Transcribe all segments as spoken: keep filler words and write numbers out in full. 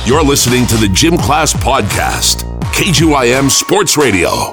You're listening to the Gym Class Podcast, K G Y M Sports Radio.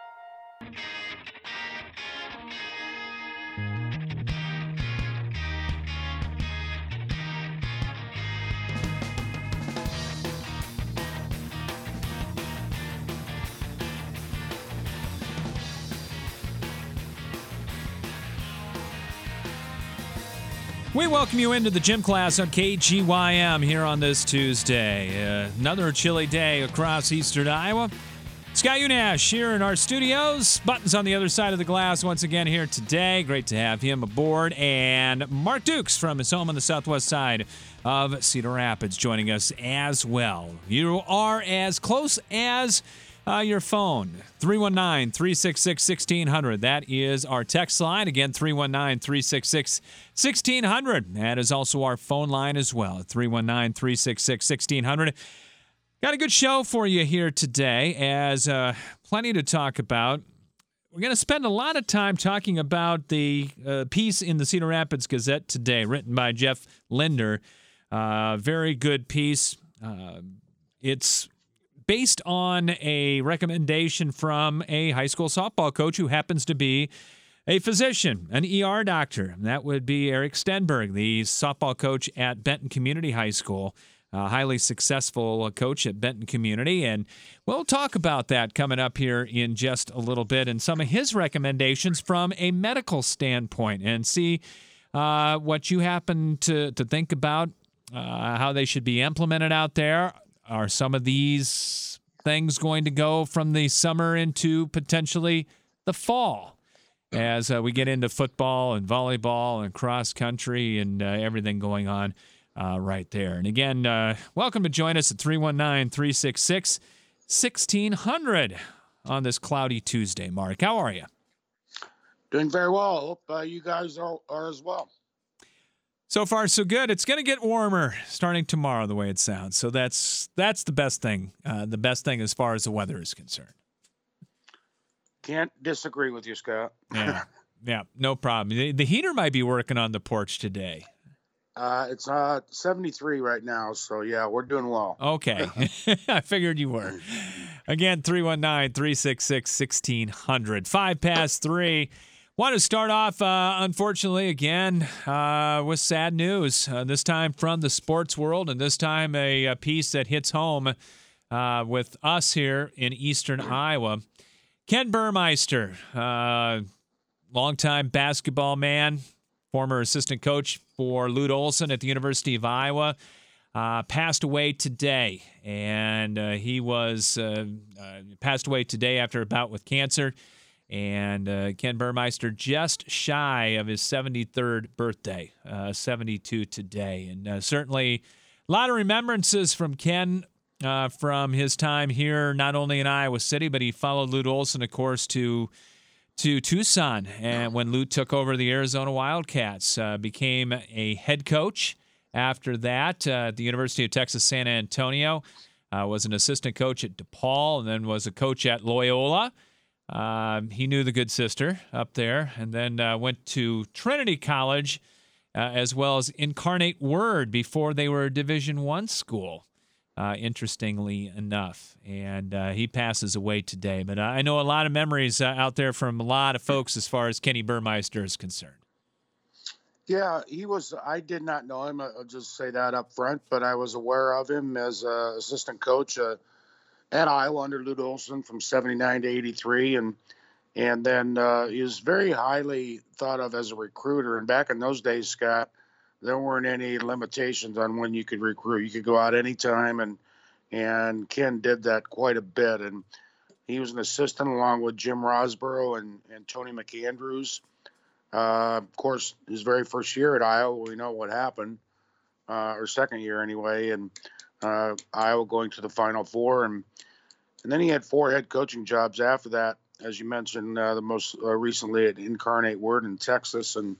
We welcome you into the Gym Class on K G Y M here on this Tuesday. Uh, another chilly day across eastern Iowa. Scott Unash here in our studios. Buttons on the other side of the glass once again here today. Great to have him aboard. And Mark Dukes from his home on the southwest side of Cedar Rapids joining us as well. You are as close as Uh, your phone, three one nine, three six six, one six zero zero. That is our text line. Again, three one nine, three six six, one six zero zero. That is also our phone line as well, three one nine, three six six, one six zero zero. Got a good show for you here today, as uh, plenty to talk about. We're going to spend a lot of time talking about the uh, piece in the Cedar Rapids Gazette today, written by Jeff Linder. Uh, very good piece. Uh, it's based on a recommendation from a high school softball coach who happens to be a physician, an E R doctor. That would be Eric Stenberg, the softball coach at Benton Community High School, a highly successful coach at Benton Community. And we'll talk about that coming up here in just a little bit and some of his recommendations from a medical standpoint and see uh, what you happen to, to think about, uh, how they should be implemented out there. Are some of these things going to go from the summer into potentially the fall as uh, we get into football and volleyball and cross country and uh, everything going on uh, right there? And again, uh, welcome to join us at three one nine, three six six, one six zero zero on this cloudy Tuesday. Mark, how are you? Doing very well. Hope uh, you guys are, are as well. So far, so good. It's going to get warmer starting tomorrow, the way it sounds. So that's that's the best thing. Uh, the best thing as far as the weather is concerned. Can't disagree with you, Scott. Yeah, yeah, no problem. The, the heater might be working on the porch today. Uh, it's uh, seventy-three right now, so yeah, we're doing well. Okay. I figured you were. Again, three one nine, three six six, one six zero zero. Five past three. Want to start off, uh, unfortunately, again, uh, with sad news, uh, this time from the sports world, and this time a, a piece that hits home uh, with us here in eastern Iowa. Ken Burmeister, uh, longtime basketball man, former assistant coach for Lute Olson at the University of Iowa, uh, passed away today. And uh, he was uh, uh, passed away today after a bout with cancer. And uh, Ken Burmeister just shy of his seventy-third birthday, uh, seventy-two today. And uh, certainly a lot of remembrances from Ken uh, from his time here, not only in Iowa City, but he followed Lute Olson, of course, to to Tucson. And when Lute took over the Arizona Wildcats, uh, became a head coach after that uh, at the University of Texas San Antonio, uh, was an assistant coach at DePaul, and then was a coach at Loyola. Um, he knew the good sister up there, and then uh, went to Trinity College uh, as well as Incarnate Word before they were a Division One school, uh, interestingly enough. And uh, he passes away today. But I know a lot of memories uh, out there from a lot of folks as far as Kenny Burmeister is concerned. Yeah, he was. I did not know him. I'll just say that up front, but I was aware of him as an assistant coach uh, at Iowa under Lute Olson from seventy-nine to eighty-three, and and then uh, he was very highly thought of as a recruiter. And back in those days, Scott, there weren't any limitations on when you could recruit. You could go out anytime, and and Ken did that quite a bit. And he was an assistant along with Jim Rosborough and, and Tony McAndrews. Uh, of course, his very first year at Iowa, we know what happened, uh, or second year anyway, and uh, Iowa going to the Final Four. And and then he had four head coaching jobs after that, as you mentioned, uh, the most uh, recently at Incarnate Word in Texas, and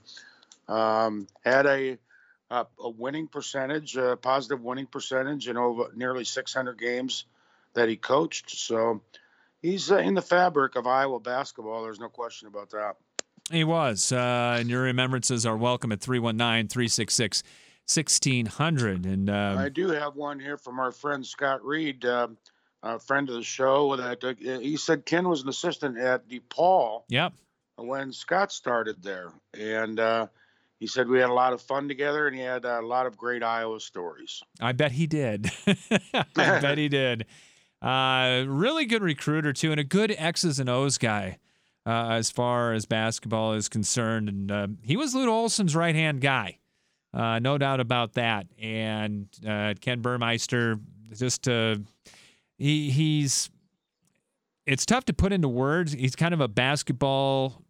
um, had a, a a winning percentage, a positive winning percentage in over nearly six hundred games that he coached. So he's uh, in the fabric of Iowa basketball. There's no question about that. He was, uh, and your remembrances are welcome at three one nine, three six six, sixteen hundred. And um, I do have one here from our friend Scott Reed, uh, a friend of the show. That uh, he said Ken was an assistant at DePaul. Yep. When Scott started there, and uh, he said we had a lot of fun together, and he had a lot of great Iowa stories. I bet he did. I bet he did. Uh, really good recruiter, too, and a good X's and O's guy uh, as far as basketball is concerned. And uh, he was Lute Olson's right-hand guy, uh, no doubt about that. And uh, Ken Burmeister, just uh, he he's it's tough to put into words. He's kind of a basketball,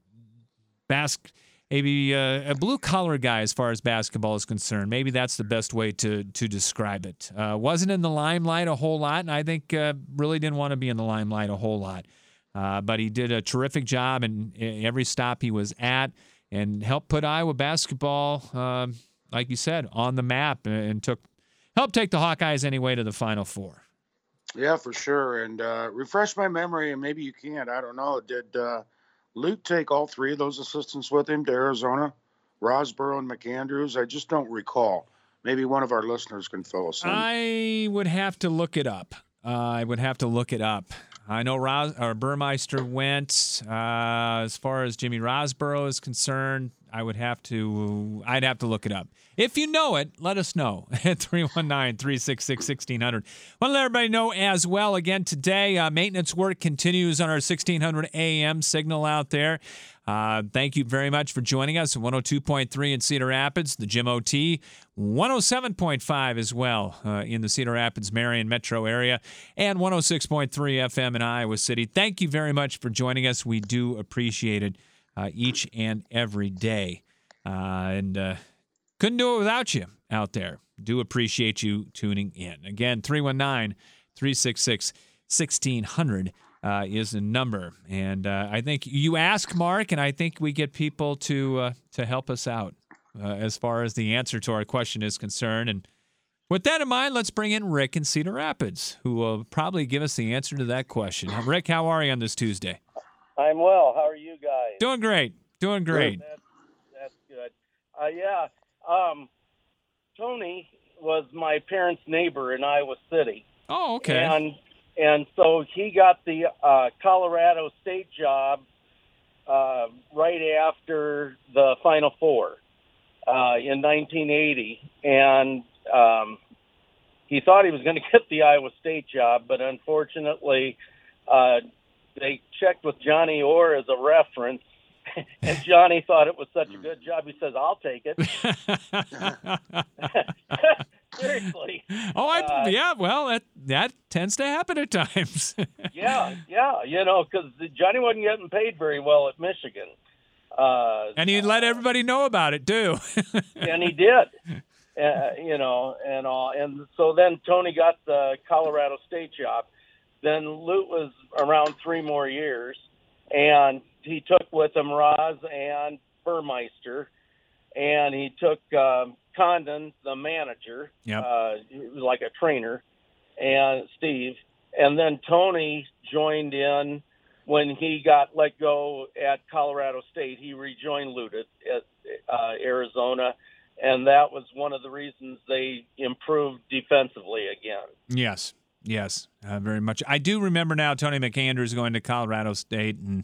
bas- maybe uh, a blue-collar guy as far as basketball is concerned. Maybe that's the best way to to describe it. Uh, wasn't in the limelight a whole lot, and I think uh, really didn't want to be in the limelight a whole lot. Uh, but he did a terrific job in, in every stop he was at and helped put Iowa basketball, um, like you said, on the map and, and took helped take the Hawkeyes anyway to the Final Four. Yeah, for sure. And uh, refresh my memory, and maybe you can't. I don't know. Did uh, Lute take all three of those assistants with him to Arizona? Rosborough and McAndrews? I just don't recall. Maybe one of our listeners can fill us in. I would have to look it up. Uh, I would have to look it up. I know Ros- or Burmeister went. Uh, as far as Jimmy Rosborough is concerned, I would have to. I'd have to look it up. If you know it, let us know at three one nine, three six six, one six zero zero. Want to let everybody know as well. Again today, uh, maintenance work continues on our sixteen hundred A M signal out there. Uh, thank you very much for joining us. one oh two point three in Cedar Rapids, the Jim O T, one oh seven point five as well uh, in the Cedar Rapids, Marion metro area, and one oh six point three F M in Iowa City. Thank you very much for joining us. We do appreciate it uh, each and every day. Uh, and uh, couldn't do it without you out there. Do appreciate you tuning in. Again, three one nine, three six six, one six zero zero. Uh, is the number, and uh, I think you ask Mark, and I think we get people to uh, to help us out uh, as far as the answer to our question is concerned. And with that in mind, let's bring in Rick in Cedar Rapids, who will probably give us the answer to that question. Rick, how are you on this Tuesday? I'm well. How are you guys? Doing great. Doing great. That's, that's good. Uh, yeah. Um, Tony was my parents' neighbor in Iowa City. Oh, okay. And And so he got the uh, Colorado State job uh, right after the Final Four uh, in nineteen eighty. And um, he thought he was going to get the Iowa State job, but unfortunately uh, they checked with Johnny Orr as a reference. And Johnny thought it was such a good job, he says, I'll take it. Seriously. Oh, I, uh, yeah, well, that that tends to happen at times. yeah, yeah, you know, because Johnny wasn't getting paid very well at Michigan. Uh, and he let everybody know about it, too. and he did, uh, you know, and all. And so then Tony got the Colorado State job. Then Lute was around three more years, and he took with him Roz and Burmeister, and he took um, Condon, the manager, yep. uh, he was like a trainer, and Steve. And then Tony joined in when he got let go at Colorado State. He rejoined Lute at, at uh, Arizona, and that was one of the reasons they improved defensively again. Yes, yes, uh, very much. I do remember now Tony McAndrews going to Colorado State, and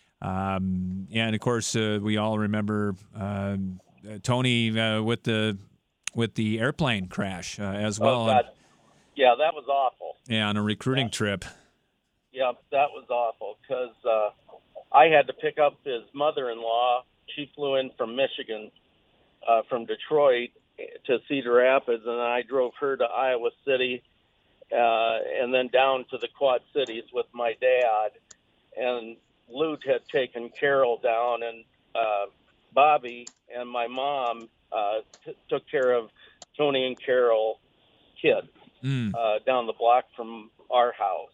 um, and of course uh, we all remember uh, Tony uh, with the with the airplane crash uh, as well. Oh, God. Yeah, that was awful. Yeah, on a recruiting yeah. trip. Yeah, that was awful because uh, I had to pick up his mother-in-law. She flew in from Michigan, uh, from Detroit to Cedar Rapids, and I drove her to Iowa City uh, and then down to the Quad Cities with my dad. And Lute had taken Carol down, and uh, Bobby and my mom uh, t- took care of Tony and Carol kids mm. uh, down the block from our house.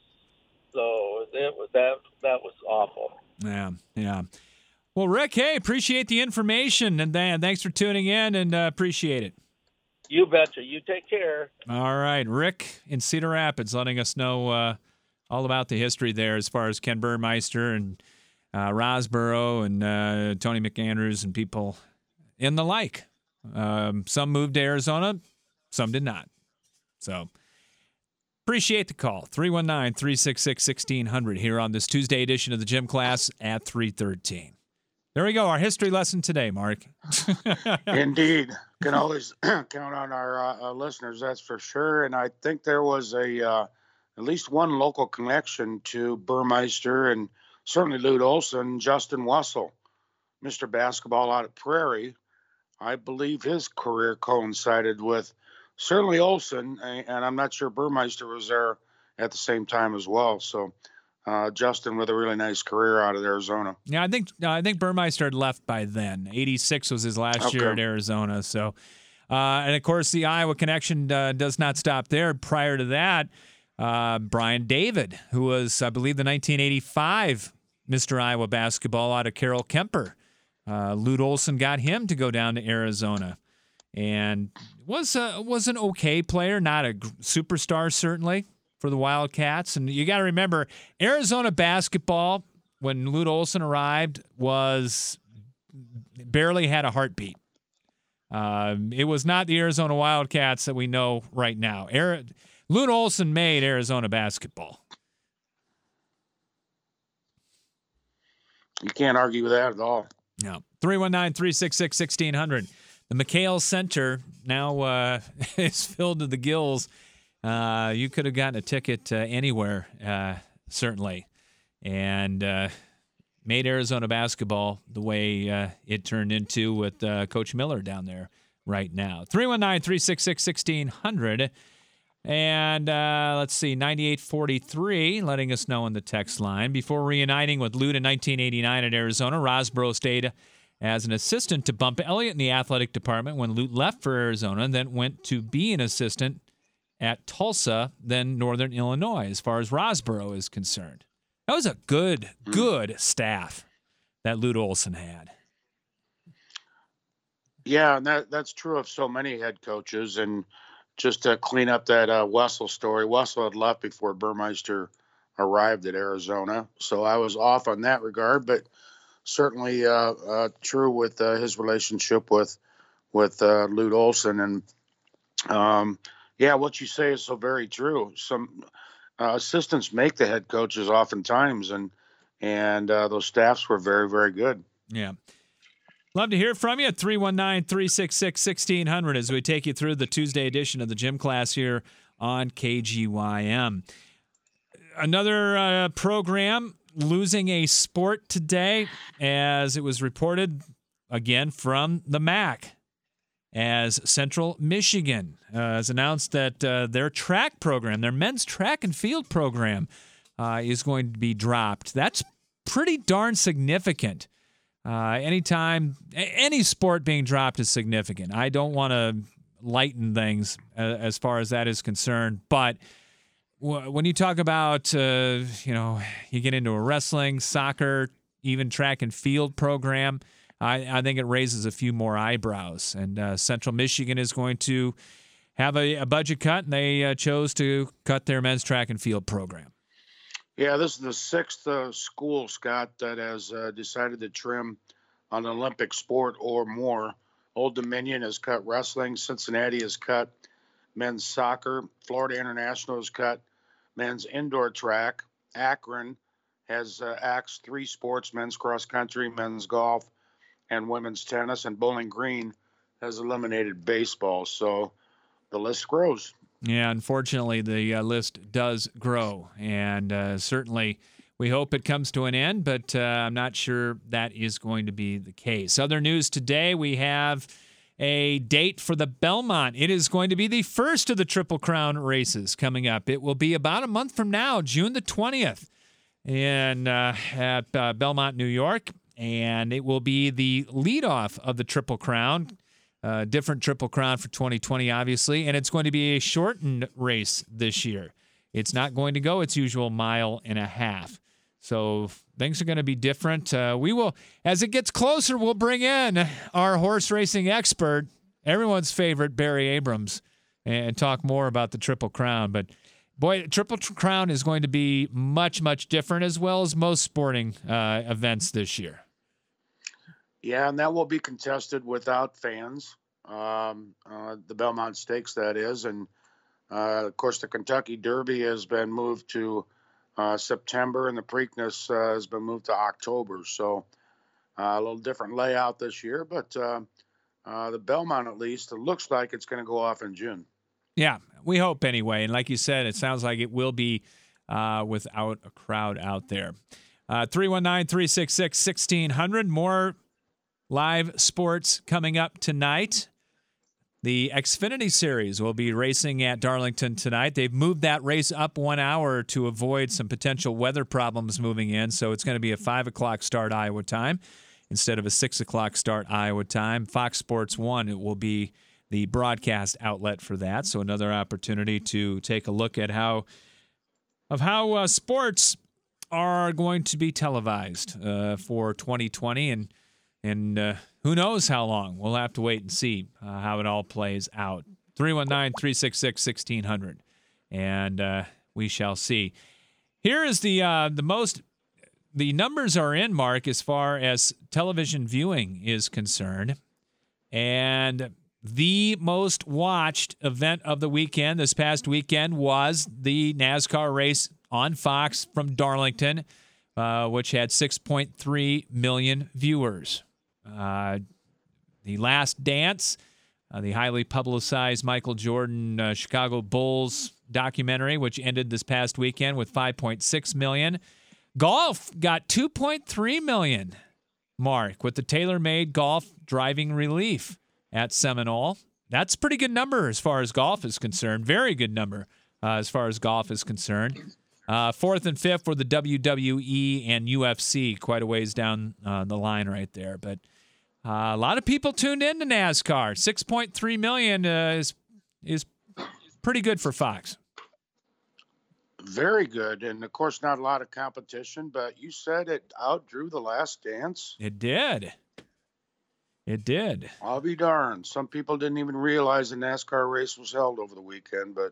So it was that that was awful. Yeah, yeah. Well, Rick, hey, appreciate the information, and then thanks for tuning in, and uh, appreciate it. You betcha. You take care. All right, Rick in Cedar Rapids, letting us know uh, all about the history there as far as Ken Burmeister and uh, Rosborough and uh, Tony McAndrews and people and the like. Um, some moved to Arizona, some did not. So appreciate the call. three one nine, three six six, one six zero zero here on this Tuesday edition of the Gym Class at three thirteen. There we go, our history lesson today, Mark. Indeed. Can always count on our uh, uh, listeners, that's for sure. And I think there was a uh, at least one local connection to Burmeister and certainly Lute Olson, Justin Wessel, Mister Basketball out at Prairie. I believe his career coincided with certainly Olson, and I'm not sure Burmeister was there at the same time as well. So uh, Justin with a really nice career out of Arizona. Yeah, I think uh, I think Burmeister had left by then. eighty-six was his last okay. year at Arizona. So, uh, and of course, the Iowa connection uh, does not stop there. Prior to that, uh, Brian David, who was, I believe, the nineteen eighty-five Mister Iowa basketball out of Carroll Kemper. Uh, Lute Olson got him to go down to Arizona, and was a, was an okay player, not a superstar certainly for the Wildcats. And you got to remember, Arizona basketball when Lute Olson arrived was barely had a heartbeat. Uh, it was not the Arizona Wildcats that we know right now. Ari- Lute Olson made Arizona basketball. You can't argue with that at all. No. three one nine, three six six, one six zero zero. The McHale Center now uh, is filled to the gills. Uh, you could have gotten a ticket uh, anywhere, uh, certainly, and uh, made Arizona basketball the way uh, it turned into with uh, Coach Miller down there right now. three one nine, three six six, one six zero zero. And uh, let's see, ninety-eight forty-three letting us know on the text line. Before reuniting with Lute in nineteen eighty-nine at Arizona, Rosborough stayed as an assistant to Bump Elliott in the athletic department when Lute left for Arizona, and then went to be an assistant at Tulsa, then Northern Illinois, as far as Rosborough is concerned. That was a good, good staff that Lute Olson had. Yeah, and that, that's true of so many head coaches. And just to clean up that uh, Wessel story, Wessel had left before Burmeister arrived at Arizona. So I was off on that regard, but certainly uh, uh, true with uh, his relationship with with uh, Lute Olson. And, um, yeah, what you say is so very true. Some uh, assistants make the head coaches oftentimes, and, and uh, those staffs were very, very good. Yeah. Love to hear from you at three one nine, three six six, one six zero zero as we take you through the Tuesday edition of the Gym Class here on K G Y M. Another uh, program losing a sport today, as it was reported again from the M A C, as Central Michigan uh, has announced that uh, their track program, their men's track and field program, uh, is going to be dropped. That's pretty darn significant. Uh, anytime, any sport being dropped is significant. I don't want to lighten things uh, as far as that is concerned, but w- when you talk about, uh, you know, you get into a wrestling, soccer, even track and field program, I, I think it raises a few more eyebrows. And uh, Central Michigan is going to have a, a budget cut, and they uh, chose to cut their men's track and field program. Yeah, this is the sixth uh, school, Scott, that has uh, decided to trim an Olympic sport or more. Old Dominion has cut wrestling. Cincinnati has cut men's soccer. Florida International has cut men's indoor track. Akron has uh, axed three sports, men's cross country, men's golf, and women's tennis. And Bowling Green has eliminated baseball. So the list grows. Yeah, unfortunately, the uh, list does grow, and uh, certainly we hope it comes to an end, but uh, I'm not sure that is going to be the case. Other news today, we have a date for the Belmont. It is going to be the first of the Triple Crown races coming up. It will be about a month from now, June the twentieth, in, uh, at uh, Belmont, New York, and it will be the leadoff of the Triple Crown. Uh, different Triple Crown for twenty twenty, obviously, and it's going to be a shortened race this year. It's not going to go its usual mile and a half. So things are going to be different. Uh, we will, as it gets closer, we'll bring in our horse racing expert, everyone's favorite, Barry Abrams, and talk more about the Triple Crown. But, boy, Triple Crown is going to be much, much different, as well as most sporting uh, events this year. Yeah, and that will be contested without fans. um, uh, the Belmont Stakes, that is. And, uh, of course, the Kentucky Derby has been moved to uh, September, and the Preakness uh, has been moved to October. So uh, a little different layout this year, but uh, uh, the Belmont, at least, it looks like it's going to go off in June. Yeah, we hope anyway. And like you said, it sounds like it will be uh, without a crowd out there. Uh, three one nine, three six six, one six zero zero. More live sports coming up tonight. The Xfinity Series will be racing at Darlington tonight. They've moved that race up one hour to avoid some potential weather problems moving in, so it's going to be a five o'clock start Iowa time instead of a six o'clock start Iowa time. Fox Sports one, it will be the broadcast outlet for that, so another opportunity to take a look at how of how uh, sports are going to be televised uh, for twenty twenty, and and uh, who knows how long. We'll have to wait and see uh, how it all plays out. three one nine, three six six, one six zero zero, and uh, we shall see. Here is the uh, the most the numbers are in, Mark, as far as television viewing is concerned, and the most watched event of the weekend this past weekend was the NASCAR race on Fox from Darlington, uh, which had six point three million viewers. Uh, the Last Dance, uh, the highly publicized Michael Jordan uh, Chicago Bulls documentary, which ended this past weekend with five point six million. Golf got two point three million, Mark, with the TaylorMade Golf Driving Relief at Seminole. That's a pretty good number as far as golf is concerned. Very good number uh, as far as golf is concerned. Uh, fourth and fifth were the W W E and U F C, quite a ways down uh, the line right there. But uh, a lot of people tuned in to NASCAR. six point three million uh, is is pretty good for Fox. Very good. And, of course, not a lot of competition, but you said it outdrew The Last Dance. It did. It did. I'll be darned. Some people didn't even realize the NASCAR race was held over the weekend, but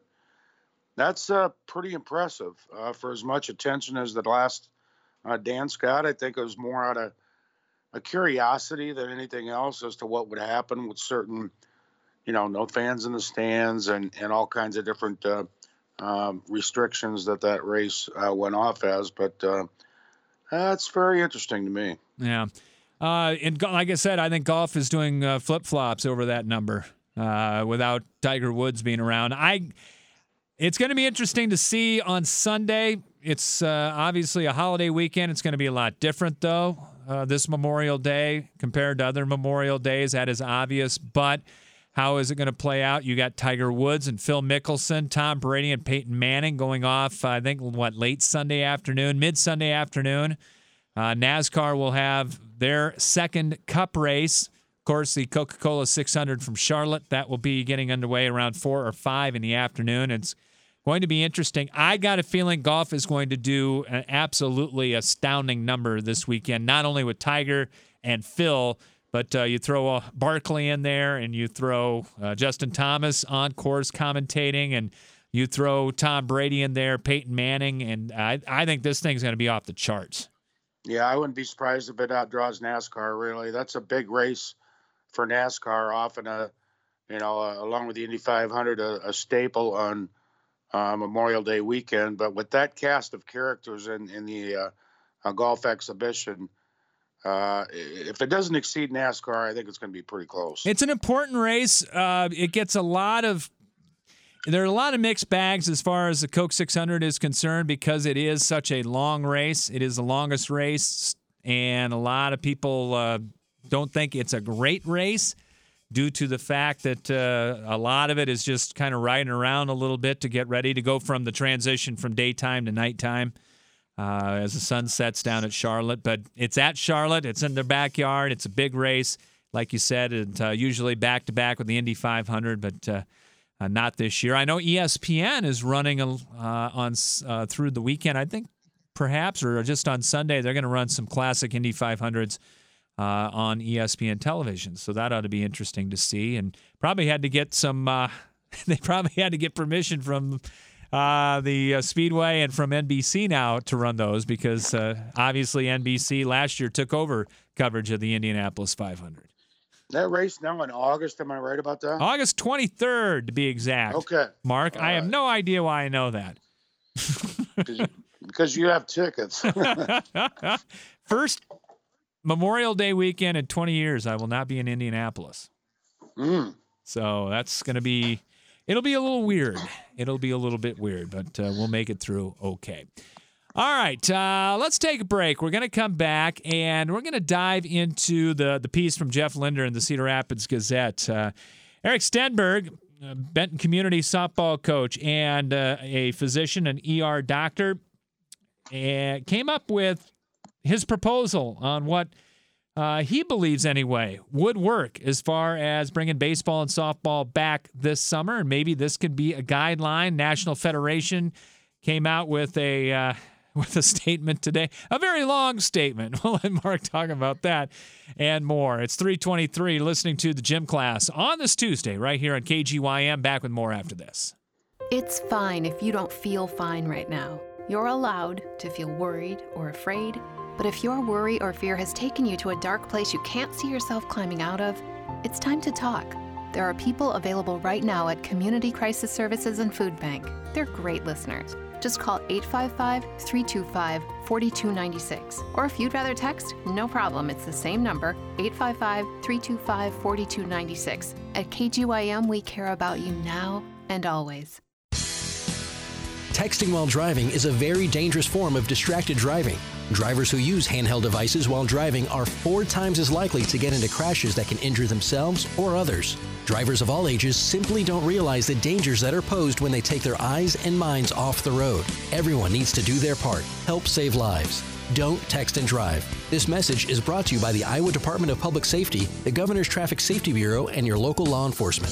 that's uh, pretty impressive uh, for as much attention as the Last uh, Dance got. I think it was more out of a curiosity than anything else as to what would happen with certain, you know, no fans in the stands and, and all kinds of different uh, um, restrictions that that race uh, went off as. But uh, that's very interesting to me. Yeah. Uh, and like I said, I think golf is doing uh, flip-flops over that number uh, without Tiger Woods being around. I, it's going to be interesting to see on Sunday. It's uh, obviously a holiday weekend. It's going to be a lot different, though, uh, this Memorial Day compared to other Memorial Days. That is obvious. But how is it going to play out? You got Tiger Woods and Phil Mickelson, Tom Brady and Peyton Manning going off, I think, what, late Sunday afternoon, mid-Sunday afternoon. Uh, NASCAR will have their second Cup race. Of course, the Coca-Cola six hundred from Charlotte, that will be getting underway around four or five in the afternoon. It's going to be interesting. I got a feeling golf is going to do an absolutely astounding number this weekend, not only with Tiger and Phil, but uh, you throw uh, Barkley in there, and you throw uh, Justin Thomas on course commentating, and you throw Tom Brady in there, Peyton Manning, and I, I think this thing's going to be off the charts. Yeah, I wouldn't be surprised if it outdraws NASCAR, really. That's a big race for NASCAR, often a, you know, uh, along with the Indy five hundred, a, a staple on uh, Memorial Day weekend. But with that cast of characters in, in the uh, uh, golf exhibition, uh, if it doesn't exceed NASCAR, I think it's going to be pretty close. It's an important race. Uh, it gets a lot of There are a lot of mixed bags as far as the Coke six hundred is concerned because it is such a long race. It is the longest race, and a lot of people uh, don't think it's a great race due to the fact that uh, a lot of it is just kind of riding around a little bit to get ready to go from the transition from daytime to nighttime uh, as the sun sets down at Charlotte. But it's at Charlotte. It's in their backyard. It's a big race. Like you said, it's uh, usually back-to-back with the Indy five hundred, but uh, Uh, not this year. I know E S P N is running uh, on uh, through the weekend. I think perhaps, or just on Sunday, they're going to run some classic Indy five hundreds uh, on E S P N television. So that ought to be interesting to see. And probably had to get some. Uh, they probably had to get permission from uh, the uh, Speedway and from N B C now to run those because uh, obviously N B C last year took over coverage of the Indianapolis five hundred. That race now in August, am I right about that? August twenty-third, to be exact. Okay. Mark, All I have right. no idea why I know that. Because you have tickets. First Memorial Day weekend in twenty years, I will not be in Indianapolis. Mm. So that's going to be, it'll be a little weird. It'll be a little bit weird, but uh, we'll make it through okay. All right, uh, let's take a break. We're going to come back, and we're going to dive into the, the piece from Jeff Linder in the Cedar Rapids Gazette. Uh, Eric Stenberg, uh, Benton Community softball coach and uh, a physician, an E R doctor, uh, came up with his proposal on what uh, he believes, anyway, would work as far as bringing baseball and softball back this summer. And maybe this could be a guideline. National Federation came out with a uh, with a statement today, a very long statement. We'll let Mark talk about that and more. It's three twenty-three, listening to the Gym Class on this Tuesday right here on K G Y M. Back with more after this. It's fine if you don't feel fine right now. You're allowed to feel worried or afraid, but if your worry or fear has taken you to a dark place you can't see yourself climbing out of, it's time to talk. There are people available right now at Community Crisis Services and Food Bank. They're great listeners. Just call eight five five, three two five, four two nine six. Or if you'd rather text, no problem. It's the same number, eight five five, three two five, four two nine six. At K G Y M, we care about you now and always. Texting while driving is a very dangerous form of distracted driving. Drivers who use handheld devices while driving are four times as likely to get into crashes that can injure themselves or others. Drivers of all ages simply don't realize the dangers that are posed when they take their eyes and minds off the road. Everyone needs to do their part. Help save lives. Don't text and drive. This message is brought to you by the Iowa Department of Public Safety, the Governor's Traffic Safety Bureau, and your local law enforcement.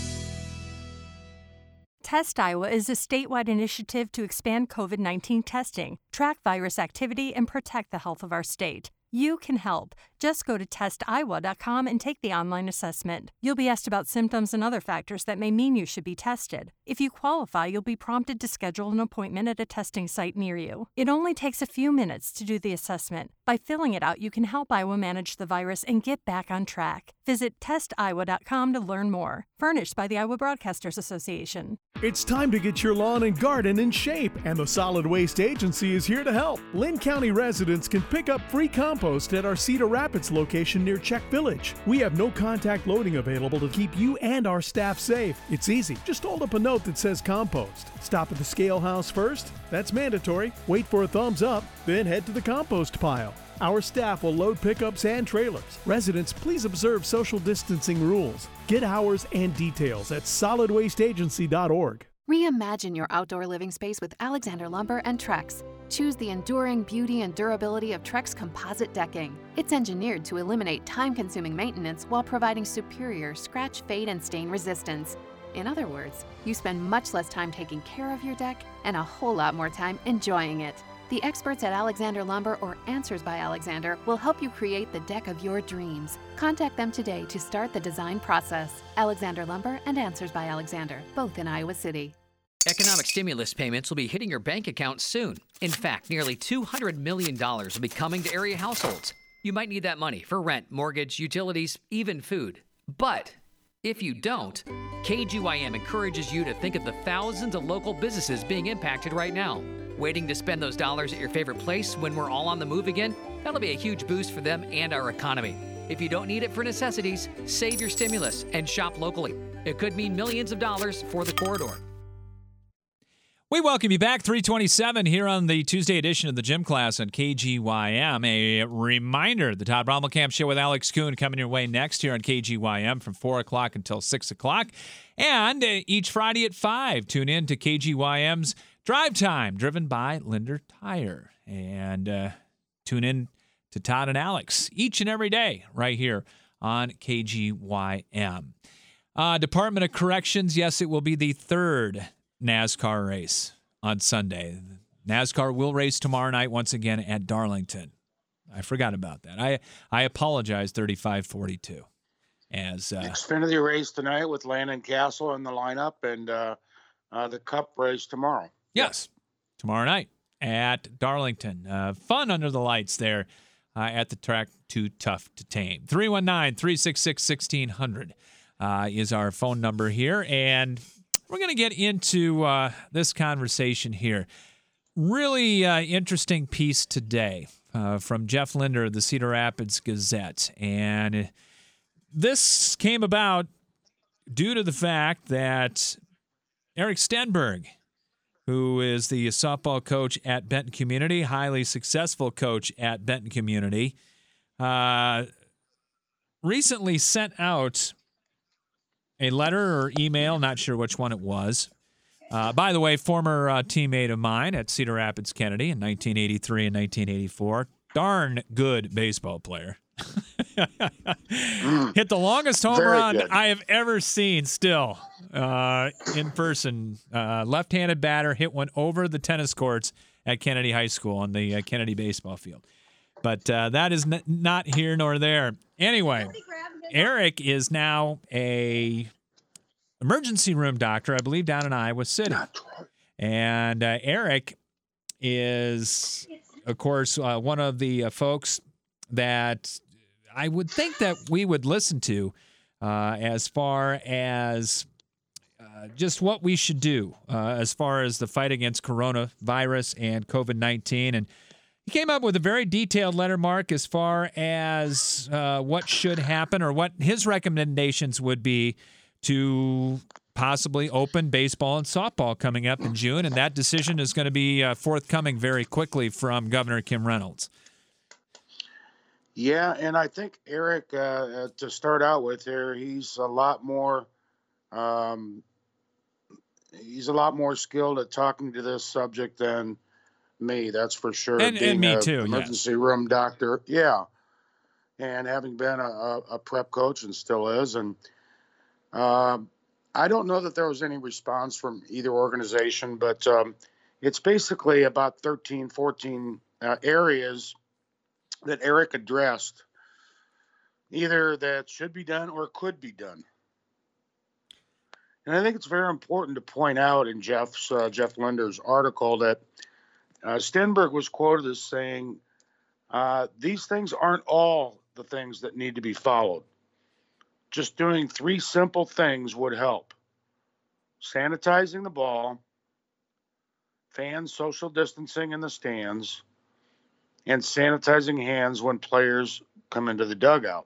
Test Iowa is a statewide initiative to expand COVID nineteen testing, track virus activity, and protect the health of our state. You can help. Just go to test iowa dot com and take the online assessment. You'll be asked about symptoms and other factors that may mean you should be tested. If you qualify, you'll be prompted to schedule an appointment at a testing site near you. It only takes a few minutes to do the assessment. By filling it out, you can help Iowa manage the virus and get back on track. Visit test iowa dot com to learn more. Furnished by the Iowa Broadcasters Association. It's time to get your lawn and garden in shape, and the Solid Waste Agency is here to help. Lynn County residents can pick up free compost at our Cedar Rapids location near Czech Village. We have no contact loading available to keep you and our staff safe. It's easy. Just hold up a note that says compost. Stop at the scale house first. That's mandatory. Wait for a thumbs up, then head to the compost pile. Our staff will load pickups and trailers. Residents, please observe social distancing rules. Get hours and details at solid waste agency dot org. Reimagine your outdoor living space with Alexander Lumber and Trex. Choose the enduring beauty and durability of Trex composite decking. It's engineered to eliminate time-consuming maintenance while providing superior scratch, fade, and stain resistance. In other words, you spend much less time taking care of your deck and a whole lot more time enjoying it. The experts at Alexander Lumber or Answers by Alexander will help you create the deck of your dreams. Contact them today to start the design process. Alexander Lumber and Answers by Alexander, both in Iowa City. Economic stimulus payments will be hitting your bank account soon. In fact, nearly two hundred million dollars will be coming to area households. You might need that money for rent, mortgage, utilities, even food. But if you don't, K G Y M encourages you to think of the thousands of local businesses being impacted right now. Waiting to spend those dollars at your favorite place when we're all on the move again? That'll be a huge boost for them and our economy. If you don't need it for necessities, save your stimulus and shop locally. It could mean millions of dollars for the corridor. We welcome you back, three twenty-seven, here on the Tuesday edition of the Gym Class on K G Y M. A reminder, the Todd Brommelkamp Show with Alex Kuhn coming your way next here on K G Y M from four o'clock until six o'clock. And uh, each Friday at five, tune in to K G Y M's Drive Time, driven by Linder Tire. And uh, tune in to Todd and Alex each and every day right here on K G Y M. Uh, Department of Corrections, yes, it will be the third NASCAR race on Sunday. NASCAR will race tomorrow night once again at Darlington. I forgot about that. I I apologize, thirty-five forty-two. As uh, Xfinity race tonight with Landon Castle in the lineup, and uh, uh, the Cup race tomorrow. Yes, tomorrow night at Darlington. Uh, fun under the lights there uh, at the track, too tough to tame. three one nine, three six six, one six zero zero uh, is our phone number here, and we're going to get into uh, this conversation here. Really uh, interesting piece today uh, from Jeff Linder of the Cedar Rapids Gazette, and this came about due to the fact that Eric Stenberg, who is the softball coach at Benton Community, highly successful coach at Benton Community, uh, recently sent out a letter or email, not sure which one it was. Uh, by the way, former uh, teammate of mine at Cedar Rapids Kennedy in nineteen eighty-three and nineteen eighty-four. Darn good baseball player. mm. Hit the longest home Very run good. I have ever seen still uh, in person. Uh, left-handed batter hit one over the tennis courts at Kennedy High School on the uh, Kennedy baseball field. But uh, that is n- not here nor there. Anyway, Eric is now a emergency room doctor, I believe, down in Iowa City. And uh, Eric is, of course, uh, one of the uh, folks that I would think that we would listen to uh, as far as uh, just what we should do uh, as far as the fight against coronavirus and COVID nineteen. And he came up with a very detailed letter, Mark, as far as uh, what should happen or what his recommendations would be to possibly open baseball and softball coming up in June. And that decision is going to be uh, forthcoming very quickly from Governor Kim Reynolds. Yeah, and I think Eric, uh, to start out with here, he's a lot more, um, he's a lot more skilled at talking to this subject than me. That's for sure. And, Being and me a too. Emergency yes. room doctor, yeah, and having been a, a, a prep coach and still is, and uh, I don't know that there was any response from either organization, but um, it's basically about thirteen, fourteen uh, areas that Eric addressed, either that should be done or could be done. And I think it's very important to point out in Jeff's uh, Jeff Linder's article that uh, Stenberg was quoted as saying, uh, these things aren't all the things that need to be followed. Just doing three simple things would help. Sanitizing the ball, fans social distancing in the stands, and sanitizing hands when players come into the dugout.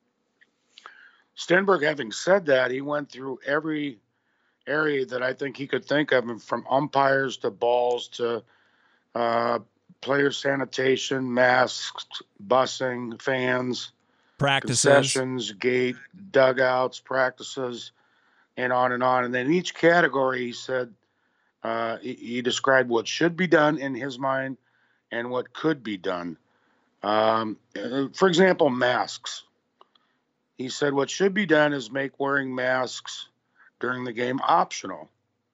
Stenberg, having said that, he went through every area that I think he could think of, from umpires to balls to uh, player sanitation, masks, busing, fans, practices, concessions, gate, dugouts, practices, and on and on. And then each category, he said, uh, he, he described what should be done in his mind and what could be done. Um, for example, masks. He said what should be done is make wearing masks during the game optional.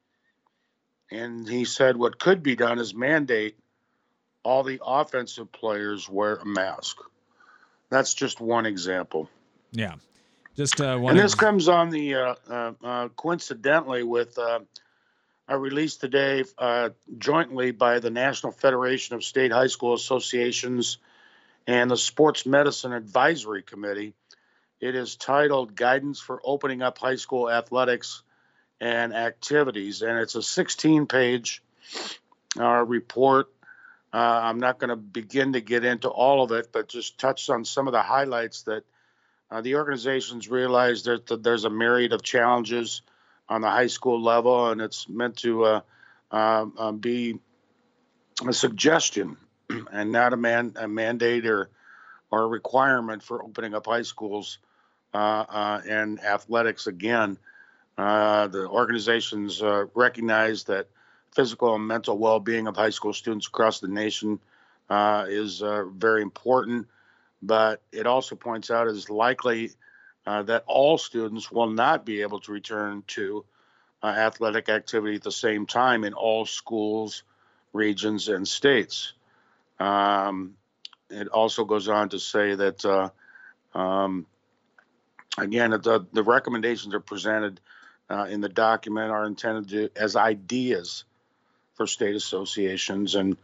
And he said what could be done is mandate all the offensive players wear a mask. That's just one example. Yeah. Just uh, one. And this ex- comes on the, uh, uh, uh, coincidentally, with uh, a release today uh, jointly by the National Federation of State High School Associations and the Sports Medicine Advisory Committee. It is titled Guidance for Opening Up High School Athletics and Activities, and it's a sixteen-page uh, report. Uh, I'm not going to begin to get into all of it, but just touch on some of the highlights that uh, the organizations realize that, that there's a myriad of challenges on the high school level, and it's meant to uh, uh, uh, be a suggestion and not a, man, a mandate or, or a requirement for opening up high schools uh, uh, and athletics again. Uh, the organizations uh, recognize that physical and mental well-being of high school students across the nation uh, is uh, very important, but it also points out it is likely uh, that all students will not be able to return to uh, athletic activity at the same time in all schools, regions, and states. Um, it also goes on to say that, uh, um, again, the, the recommendations are presented uh, in the document are intended to, as ideas for state associations, and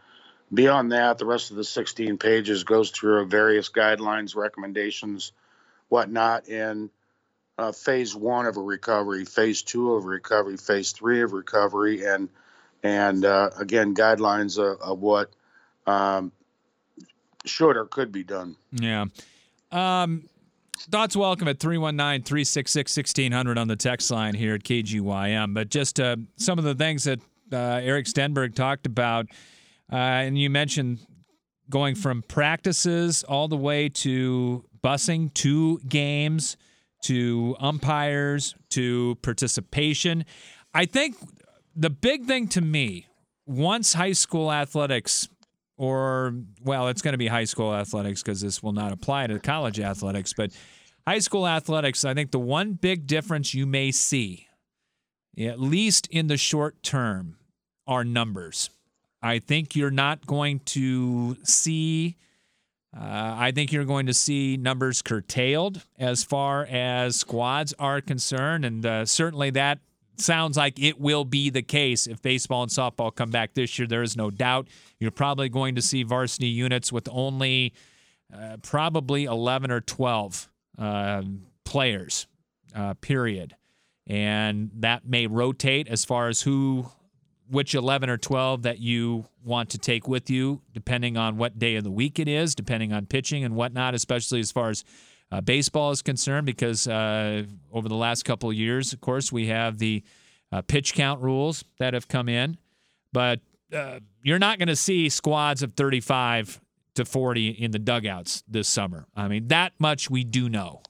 beyond that, the rest of the sixteen pages goes through various guidelines, recommendations, whatnot, in uh, phase one of a recovery, phase two of recovery, phase three of recovery, and and uh, again, guidelines of, of what um, should or could be done. Yeah. Um, thoughts welcome at three one nine, three six six, one six zero zero on the text line here at K G Y M. But just uh, some of the things that uh, Eric Stenberg talked about, uh, and you mentioned going from practices all the way to busing to games, to umpires, to participation. I think the big thing to me, once high school athletics, or, well, it's going to be high school athletics because this will not apply to college athletics, but high school athletics, I think the one big difference you may see, at least in the short term, are numbers. I think you're not going to see Uh, I think you're going to see numbers curtailed as far as squads are concerned, and uh, certainly that sounds like it will be the case if baseball and softball come back this year. There is no doubt. You're probably going to see varsity units with only uh, probably eleven or twelve uh, players, uh, period. And that may rotate as far as who, which eleven or twelve that you want to take with you, depending on what day of the week it is, depending on pitching and whatnot, especially as far as uh, baseball is concerned, because uh, over the last couple of years, of course, we have the uh, pitch count rules that have come in. But uh, you're not going to see squads of thirty-five to forty in the dugouts this summer. I mean, that much we do know.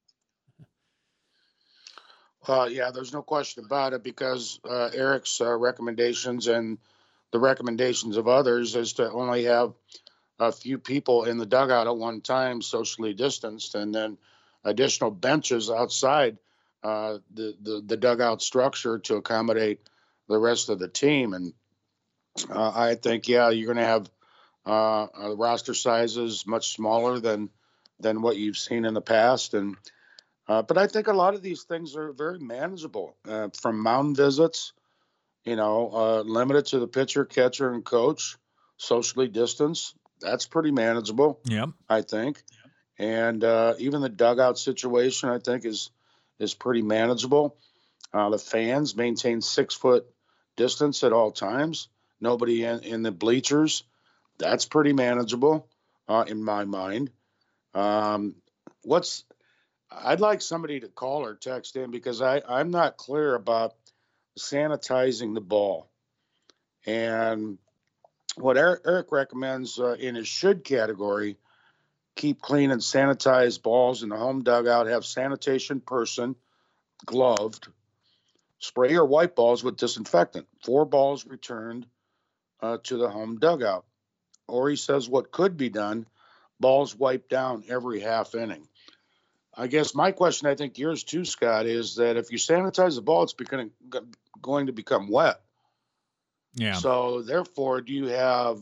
Uh, yeah, there's no question about it, because uh, Eric's uh, recommendations and the recommendations of others is to only have a few people in the dugout at one time, socially distanced, and then additional benches outside uh, the, the, the dugout structure to accommodate the rest of the team. And uh, I think, yeah, you're going to have uh, uh, roster sizes much smaller than than what you've seen in the past. And Uh, but I think a lot of these things are very manageable, uh, from mound visits, you know, uh, limited to the pitcher, catcher, and coach, socially distanced. That's pretty manageable, yep. I think. And uh, even the dugout situation, I think, is is pretty manageable. Uh, the fans maintain six-foot distance at all times. Nobody in, in the bleachers. That's pretty manageable uh, in my mind. Um, what's I'd like somebody to call or text in, because I, I'm not clear about sanitizing the ball. And what Eric, Eric recommends uh, in his should category, keep clean and sanitize balls in the home dugout, have sanitation person gloved, spray your white balls with disinfectant. Four balls returned uh, to the home dugout. Or he says what could be done, balls wiped down every half inning. I guess my question, I think yours too, Scott, is that if you sanitize the ball, it's becoming, going to become wet. Yeah. So therefore, do you have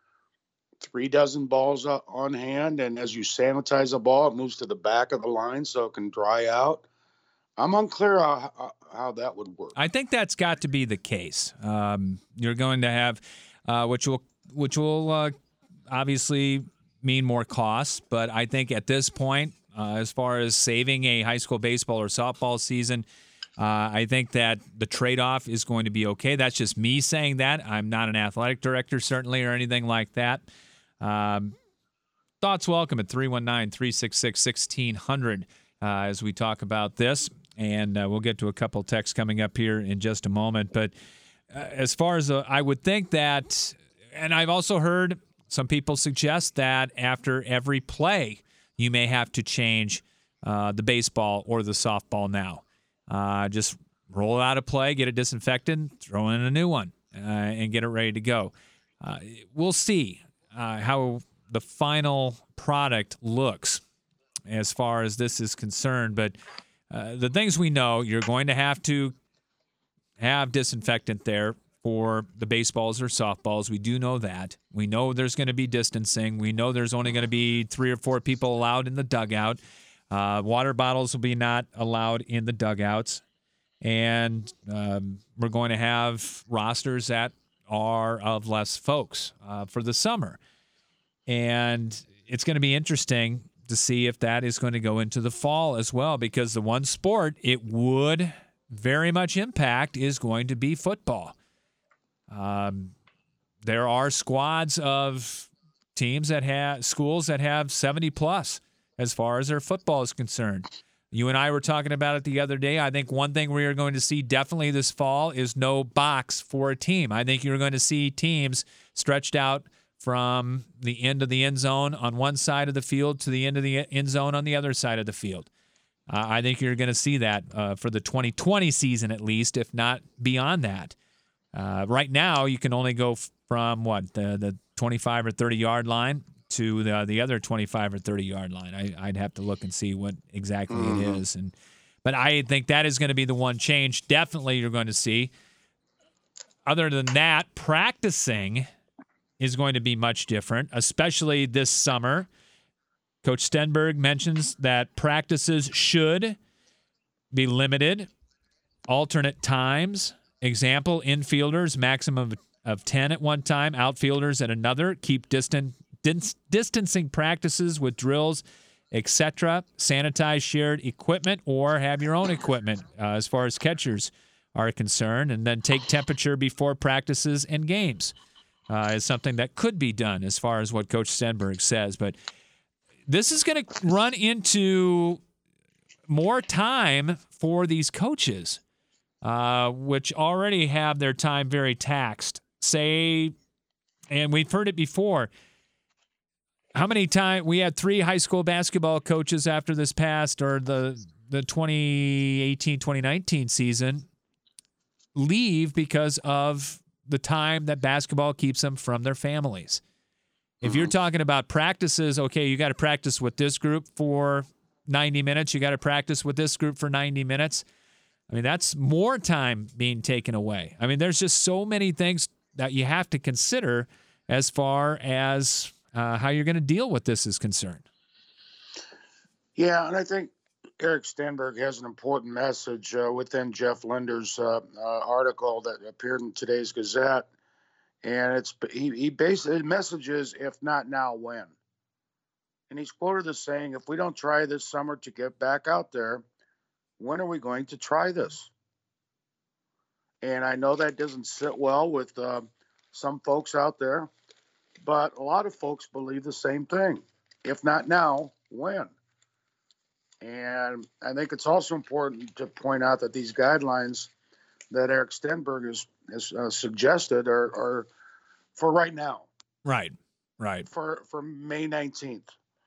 three dozen balls on hand, and as you sanitize a ball, it moves to the back of the line so it can dry out? I'm unclear how, how that would work. I think that's got to be the case. Um, you're going to have, uh, which will, which will uh, obviously mean more costs, but I think at this point, Uh, as far as saving a high school baseball or softball season, uh, I think that the trade-off is going to be okay. That's just me saying that. I'm not an athletic director, certainly, or anything like that. Um, thoughts welcome at three one nine, three six six, one six zero zero uh, as we talk about this. And uh, we'll get to a couple texts coming up here in just a moment. But uh, as far as uh, I would think that, and I've also heard some people suggest that after every play, you may have to change uh, the baseball or the softball now. Uh, just roll it out of play, get it disinfected, throw in a new one, uh, and get it ready to go. Uh, we'll see uh, how the final product looks as far as this is concerned. But uh, the things we know, you're going to have to have disinfectant there for the baseballs or softballs. We do know that. We know there's going to be distancing. We know there's only going to be three or four people allowed in the dugout. Uh, water bottles will be not allowed in the dugouts. And um, we're going to have rosters at are of less folks uh, for the summer. And it's going to be interesting to see if that is going to go into the fall as well, because the one sport it would very much impact is going to be football. Um, there are squads of teams that have schools that have seventy plus as far as their football is concerned. You and I were talking about it the other day. I think one thing we are going to see definitely this fall is no box for a team. I think you're going to see teams stretched out from the end of the end zone on one side of the field to the end of the end zone on the other side of the field. Uh, I think you're going to see that uh, for the twenty twenty season at least, if not beyond that. Uh, right now, you can only go from, what, the, the twenty-five or thirty-yard line to the the other twenty-five or thirty-yard line. I, I'd have to look and see what exactly mm-hmm. it is. And But I think that is going to be the one change definitely you're going to see. Other than that, practicing is going to be much different, especially this summer. Coach Stenberg mentions that practices should be limited, alternate times. Example, infielders, maximum of ten at one time, outfielders at another. Keep distant, dis- distancing practices with drills, et cetera. Sanitize shared equipment or have your own equipment uh, as far as catchers are concerned. And then take temperature before practices and games. Uh, is something that could be done as far as what Coach Stenberg says. But this is going to run into more time for these coaches, uh, which already have their time very taxed. Say, and we've heard it before, how many times we had three high school basketball coaches after this past or the, the twenty eighteen twenty nineteen season leave because of the time that basketball keeps them from their families. If mm-hmm. you're talking about practices, okay, you got to practice with this group for ninety minutes. You got to practice with this group for ninety minutes. I mean, that's more time being taken away. I mean, there's just so many things that you have to consider as far as uh, how you're going to deal with this is concerned. Yeah, and I think Eric Stenberg has an important message uh, within Jeff Linder's uh, uh, article that appeared in today's Gazette. And it's he, he basically messages, if not now, when. And he's quoted as saying, if we don't try this summer to get back out there, when are we going to try this? And I know that doesn't sit well with uh, some folks out there, but a lot of folks believe the same thing. If not now, when? And I think it's also important to point out that these guidelines that Eric Stenberg has, has uh, suggested are, are for right now. Right, right. For for May nineteenth.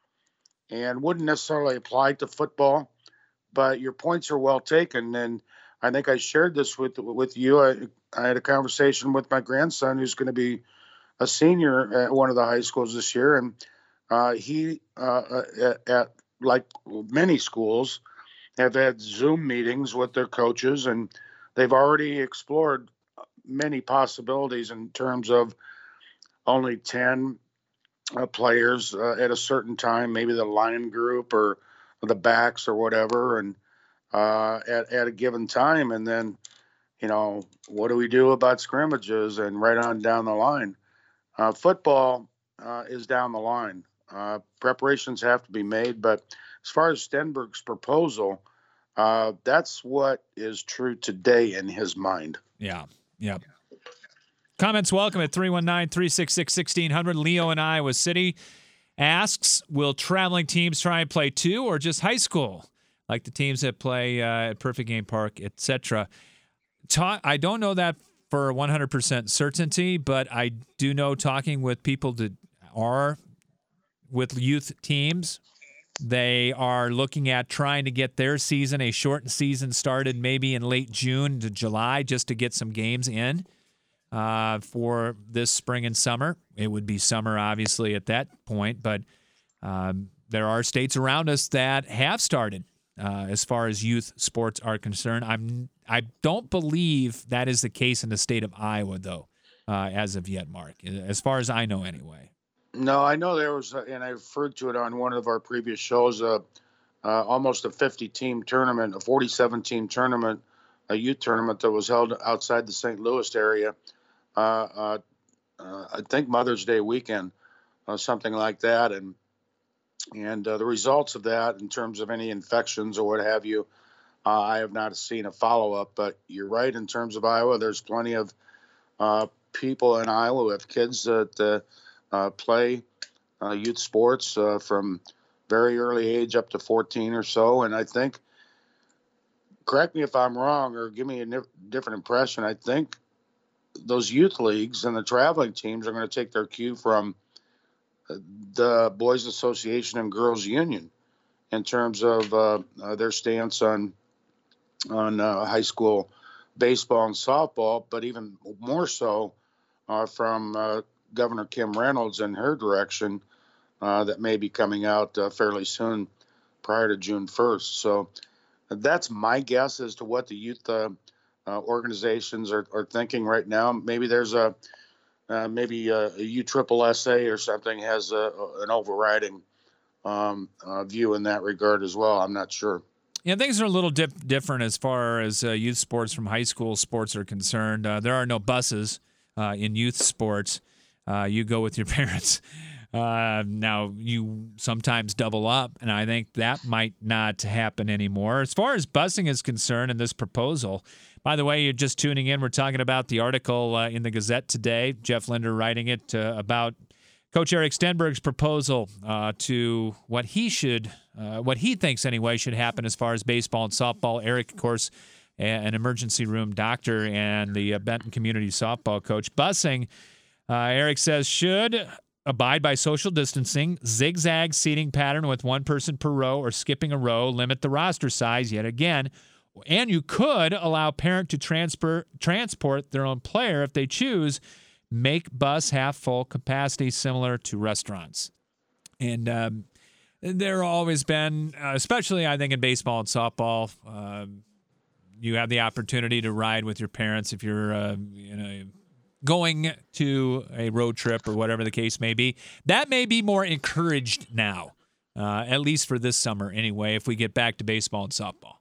And wouldn't necessarily apply to football, but your points are well taken. And I think I shared this with with you. I, I had a conversation with my grandson who's going to be a senior at one of the high schools this year. And uh, he, uh, at, at like many schools, have had Zoom meetings with their coaches, and they've already explored many possibilities in terms of only ten uh, players uh, at a certain time, maybe the line group or the backs or whatever, and uh, at, at a given time. And then, you know, what do we do about scrimmages and right on down the line? Uh, football uh, is down the line. Uh, preparations have to be made, but as far as Stenberg's proposal, uh, that's what is true today in his mind. Yeah, yeah. Comments welcome at three one nine, three six six, one six zero zero. Leo in Iowa City asks, will traveling teams try and play two or just high school, like the teams that play uh, at Perfect Game Park, et cetera? Ta- I don't know that for one hundred percent certainty, but I do know talking with people that are with youth teams, they are looking at trying to get their season, a shortened season, started maybe in late June to July just to get some games in uh, for this spring and summer. It would be summer, obviously, at that point, but um, there are states around us that have started uh, as far as youth sports are concerned. I'm, I don't believe that is the case in the state of Iowa, though, uh, as of yet, Mark, as far as I know anyway. No, I know there was, and I referred to it on one of our previous shows, uh, uh, almost a fifty-team tournament, a forty-seven team tournament, a youth tournament that was held outside the Saint Louis area uh, uh, uh, I think Mother's Day weekend, uh, something like that. And and uh, the results of that in terms of any infections or what have you, uh, I have not seen a follow-up. But you're right, in terms of Iowa, there's plenty of uh, people in Iowa who have kids that uh, uh, play uh, youth sports uh, from very early age up to fourteen or so. And I think, correct me if I'm wrong or give me a different impression, I think those youth leagues and the traveling teams are going to take their cue from the Boys Association and Girls Union in terms of uh, uh, their stance on on uh, high school baseball and softball, but even more so uh, from uh, Governor Kim Reynolds and her direction uh, that may be coming out uh, fairly soon prior to June first. So that's my guess as to what the youth uh, uh, organizations are, are thinking right now. Maybe there's a uh, maybe a, a U S S A or something has a, an overriding um, uh, view in that regard as well. I'm not sure. Yeah, things are a little dip- different as far as uh, youth sports from high school sports are concerned. Uh, there are no buses uh, in youth sports. Uh, you go with your parents. Uh, now, you sometimes double up, and I think that might not happen anymore. As far as busing is concerned in this proposal, by the way, you're just tuning in, we're talking about the article uh, in the Gazette today, Jeff Linder writing it uh, about Coach Eric Stenberg's proposal uh, to what he should, uh, what he thinks anyway, should happen as far as baseball and softball. Eric, of course, an emergency room doctor and the uh, Benton Community softball coach. Busing, uh, Eric says, should abide by social distancing, zigzag seating pattern with one person per row or skipping a row, limit the roster size yet again, and you could allow parent to transfer, transport their own player if they choose, make bus half full capacity similar to restaurants. And um, there have always been, uh, especially I think in baseball and softball, uh, you have the opportunity to ride with your parents if you're uh, you know, going to a road trip or whatever the case may be. That may be more encouraged now, uh, at least for this summer anyway, if we get back to baseball and softball.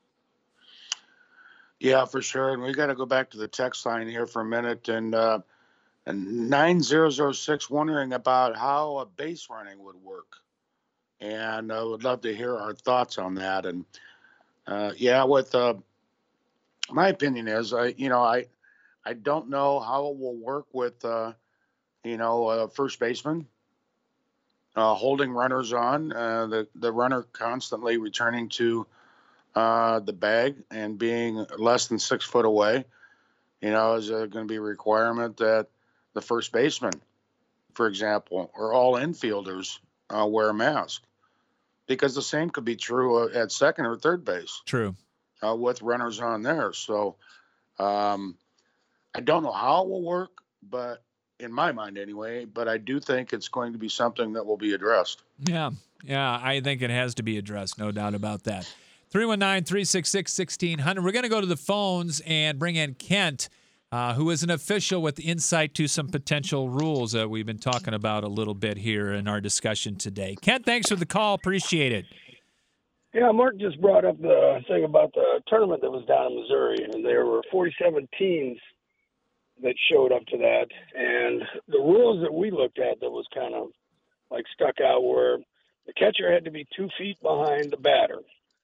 Yeah, for sure. And we got to go back to the text line here for a minute. And, uh, and nine zero zero six wondering about how a base running would work. And I would love to hear our thoughts on that. And, uh, yeah, with uh, my opinion is, I, you know, I, I don't know how it will work with, uh, you know, uh, first baseman uh, holding runners on, uh, the, the runner constantly returning to uh, the bag and being less than six foot away. You know, is there going to be a requirement that the first baseman, for example, or all infielders uh, wear a mask? Because the same could be true uh, at second or third base. True. Uh, with runners on there. So, um, I don't know how it will work, but in my mind anyway, but I do think it's going to be something that will be addressed. Yeah, yeah, I think it has to be addressed, no doubt about that. three one nine, three six six, one six zero zero. We're going to go to the phones and bring in Kent, uh, who is an official with insight to some potential rules that we've been talking about a little bit here in our discussion today. Kent, thanks for the call. Appreciate it. Yeah, Mark just brought up the thing about the tournament that was down in Missouri, and there were forty-seven teams that showed up to that. And the rules that we looked at that was kind of like stuck out were the catcher had to be two feet behind the batter.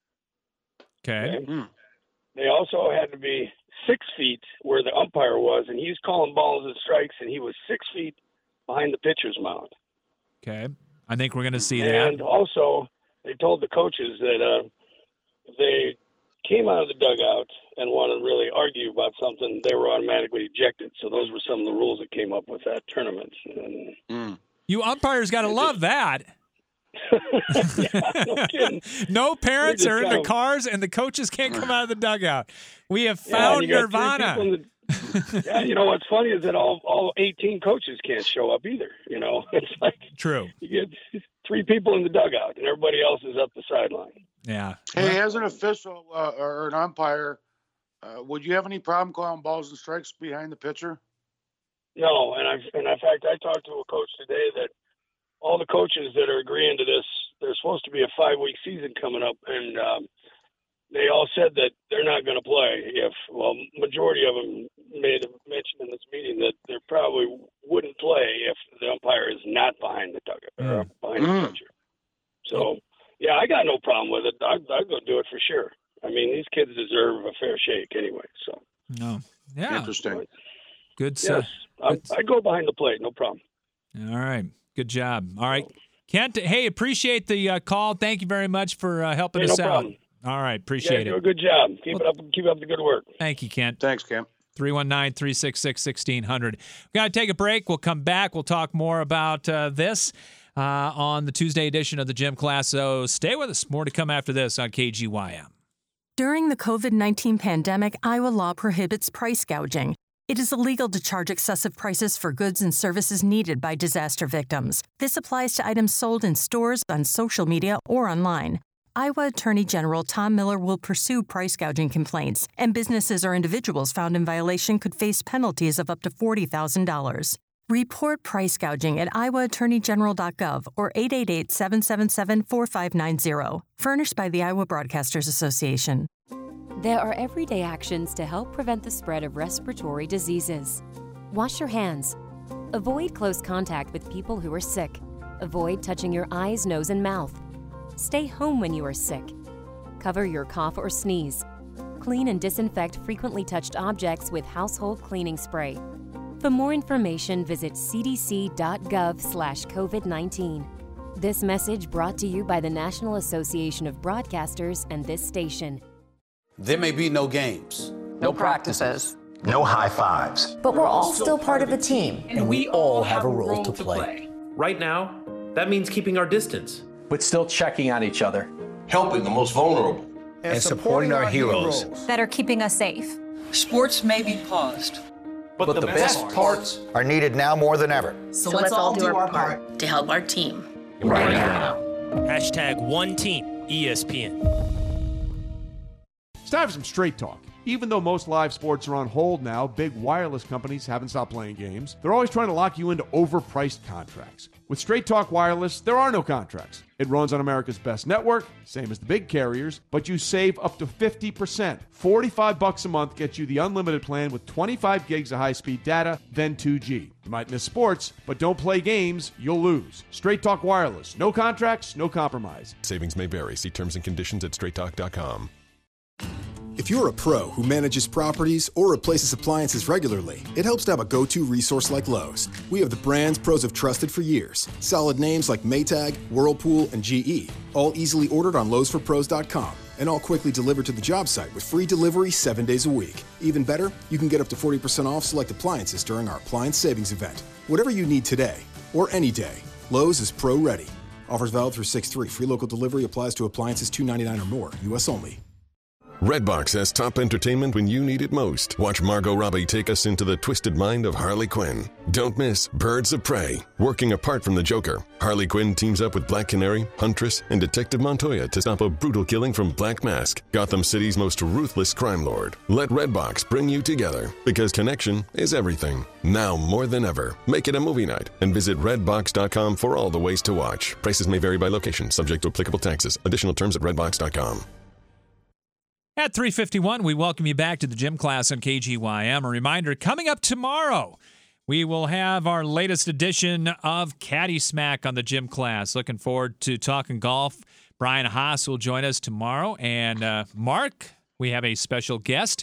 Okay. okay? Mm. They also had to be six feet where the umpire was, and he was calling balls and strikes, and he was six feet behind the pitcher's mound. Okay. I think we're going to see and that. And also, they told the coaches that uh, if they came out of the dugout and wanted to really argue about something, they were automatically ejected. So those were some of the rules that came up with that tournament. And mm. You umpires got to love just, that. yeah, no kidding. No parents are in the of, cars, and the coaches can't come out of the dugout. We have found yeah, Nirvana. The, yeah, you know what's funny is that all all eighteen coaches can't show up either. You know, it's like true. You get three people in the dugout, and everybody else is up the sideline. Yeah. Hey, as an official uh, or an umpire, uh, would you have any problem calling balls and strikes behind the pitcher? No, and I and in fact I talked to a coach today that all the coaches that are agreeing to this, there's supposed to be a five week season coming up, and um, they all said that they're not going to play. If well, majority of them made a mention in this meeting that they probably wouldn't play if the umpire is not behind the dugout or behind Mm. the pitcher. So yeah, I got no problem with it. I'd, I'd go do it for sure. I mean, these kids deserve a fair shake anyway. So No. Yeah. Interesting. Good yes, stuff. I, I'd go behind the plate, no problem. All right. Good job. All right. Kent, hey, appreciate the uh, call. Thank you very much for uh, helping Hey, us no out. problem. All right. Yeah, Appreciate do a it. good job. Keep it up. Keep up the good work. Thank you, Kent. Thanks, Cam. three one nine, three six six, one six zero zero. We've got to take a break. We'll come back. We'll talk more about uh, this uh, on the Tuesday edition of the Gym Class. So stay with us. More to come after this on K G Y M. During the COVID nineteen pandemic, Iowa law prohibits price gouging. It is illegal to charge excessive prices for goods and services needed by disaster victims. This applies to items sold in stores, on social media, or online. Iowa Attorney General Tom Miller will pursue price gouging complaints, and businesses or individuals found in violation could face penalties of up to forty thousand dollars. Report price gouging at iowa attorney general dot gov or eight eight eight, seven seven seven, four five nine zero. Furnished by the Iowa Broadcasters Association. There are everyday actions to help prevent the spread of respiratory diseases. Wash your hands. Avoid close contact with people who are sick. Avoid touching your eyes, nose, and mouth. Stay home when you are sick. Cover your cough or sneeze. Clean and disinfect frequently touched objects with household cleaning spray. For more information, visit c d c dot gov slash covid nineteen. This message brought to you by the National Association of Broadcasters and this station. There may be no games, no practices, no high fives. but we're all still part of a team. And we all have a role to play. Right now, that means keeping our distance, But still checking on each other. Helping the most vulnerable. And supporting our heroes. that are keeping us safe. Sports may be paused, But, the, best parts are needed now more than ever. So, let's, let's all do our part to help our team. right now. Hashtag one team E S P N. It's time for some straight talk. Even though most live sports are on hold now, big wireless companies haven't stopped playing games. They're always trying to lock you into overpriced contracts. With Straight Talk Wireless, there are no contracts. It runs on America's best network, same as the big carriers, but you save up to fifty percent. forty-five bucks a month gets you the unlimited plan with twenty-five gigs of high-speed data, then two G. You might miss sports, but don't play games, you'll lose. Straight Talk Wireless. No contracts, no compromise. Savings may vary. See terms and conditions at straight talk dot com. If you're a pro who manages properties or replaces appliances regularly, it helps to have a go-to resource like Lowe's. We have the brands pros have trusted for years. Solid names like Maytag, Whirlpool, and G E, all easily ordered on lowes for pros dot com, and all quickly delivered to the job site with free delivery seven days a week. Even better, you can get up to forty percent off select appliances during our appliance savings event. Whatever you need today, or any day, Lowe's is pro-ready. Offers valid through six three. Free local delivery applies to appliances two ninety-nine or more, U S only. Redbox has top entertainment when you need it most. Watch Margot Robbie take us into the twisted mind of Harley Quinn. Don't miss Birds of Prey. Working apart from the Joker, Harley Quinn teams up with Black Canary, Huntress, and Detective Montoya to stop a brutal killing from Black Mask, Gotham City's most ruthless crime lord. Let Redbox bring you together, because connection is everything. Now more than ever, make it a movie night and visit redbox dot com for all the ways to watch. Prices may vary by location, subject to applicable taxes. Additional terms at redbox dot com. At three fifty-one, we welcome you back to the Gym Class on K G Y M. A reminder, coming up tomorrow, we will have our latest edition of Caddy Smack on the Gym Class. Looking forward to talking golf. Brian Haas will join us tomorrow. And uh, Mark, we have a special guest,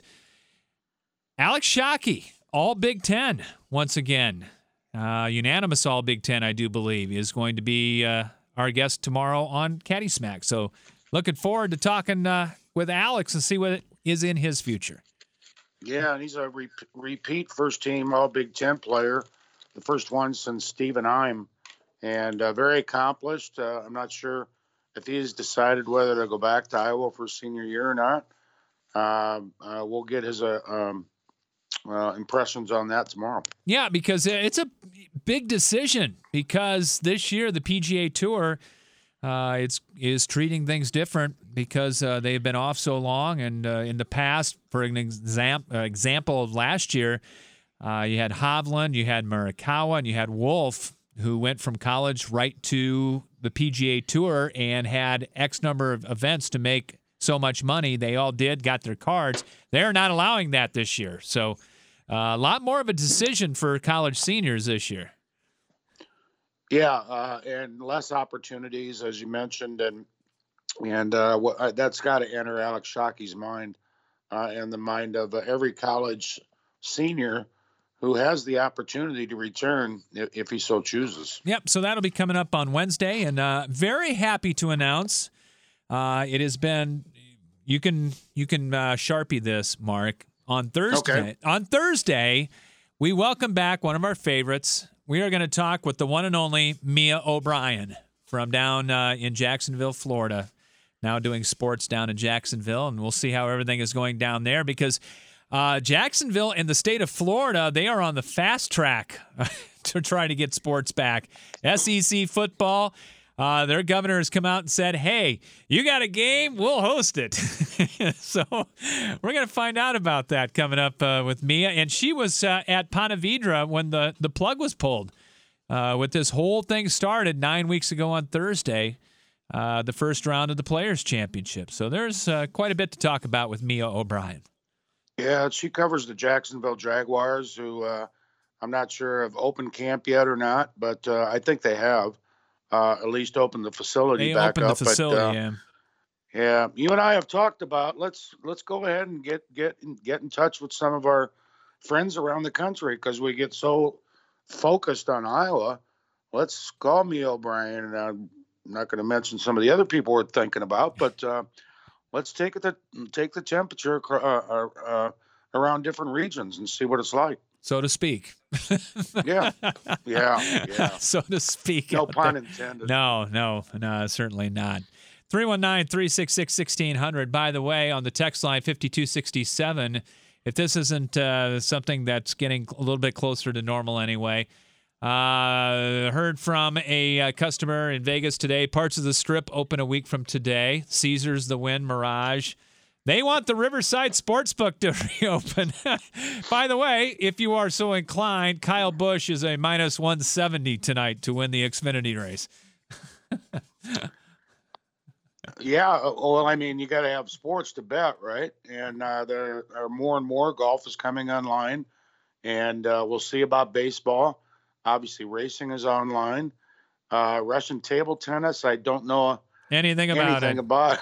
Alex Shockey, all Big Ten once again. Uh, unanimous all Big Ten, I do believe, is going to be uh, our guest tomorrow on Caddy Smack. So looking forward to talking uh, with Alex and see what is in his future. Yeah, and he's a re- repeat first-team All-Big Ten player, the first one since Stephen Heim, and uh, very accomplished. Uh, I'm not sure if he's decided whether to go back to Iowa for senior year or not. Uh, uh, we'll get his uh, um, uh, impressions on that tomorrow. Yeah, because it's a big decision, because this year the P G A Tour Uh, it's is treating things different because uh, they've been off so long. And uh, in the past, for an exam- uh, example of last year, uh, you had Hovland, you had Morikawa, and you had Wolff, who went from college right to the P G A Tour and had X number of events to make so much money. They all did, got their cards. They're not allowing that this year. So uh, a lot more of a decision for college seniors this year. Yeah, uh, and less opportunities, as you mentioned, and and uh, what, uh, that's got to enter Alex Shockey's mind uh, and the mind of uh, every college senior who has the opportunity to return if, if he so chooses. Yep, so that'll be coming up on Wednesday, and uh, very happy to announce uh, it has been, you can you can uh, Sharpie this, Mark, on Thursday. Okay. On Thursday, we welcome back one of our favorites. We are going to talk with the one and only Mia O'Brien from down uh, in Jacksonville, Florida, now doing sports down in Jacksonville, and we'll see how everything is going down there because Uh, Jacksonville and the state of Florida, they are on the fast track to try to get sports back. S E C football, uh, their governor has come out and said, hey, you got a game, we'll host it. So we're going to find out about that coming up uh, with Mia. And she was uh, at Ponte Vedra when the, the plug was pulled uh, with this whole thing started nine weeks ago on Thursday, uh, the first round of the Players' Championship. So there's uh, quite a bit to talk about with Mia O'Brien. Yeah, she covers the Jacksonville Jaguars, who uh, I'm not sure have opened camp yet or not, but uh, I think they have uh, at least opened the facility they back opened up. the facility, but, uh, yeah. Yeah, you and I have talked about let's let's go ahead and get get get in touch with some of our friends around the country because we get so focused on Iowa. Let's call Mia O'Brien, and I'm not going to mention some of the other people we're thinking about, but. Uh, Let's take the take the temperature uh, uh, uh, around different regions and see what it's like, so to speak. yeah, yeah, yeah. So to speak. No pun intended. No, no, no, certainly not. three one nine, three six six, one six zero zero. By the way, on the text line fifty-two sixty-seven, if this isn't uh, something that's getting a little bit closer to normal anyway. Uh, heard from a uh, customer in Vegas today. Parts of the Strip open a week from today. Caesars, the Wynn, Mirage. They want the Riverside Sportsbook to reopen. By the way, if you are so inclined, Kyle Busch is a minus one seventy tonight to win the Xfinity race. Yeah, well, I mean, you got to have sports to bet, right? And uh, there are more and more golf is coming online, and uh, we'll see about baseball. Obviously, racing is online. Uh, Russian table tennis, I don't know anything about anything it. about,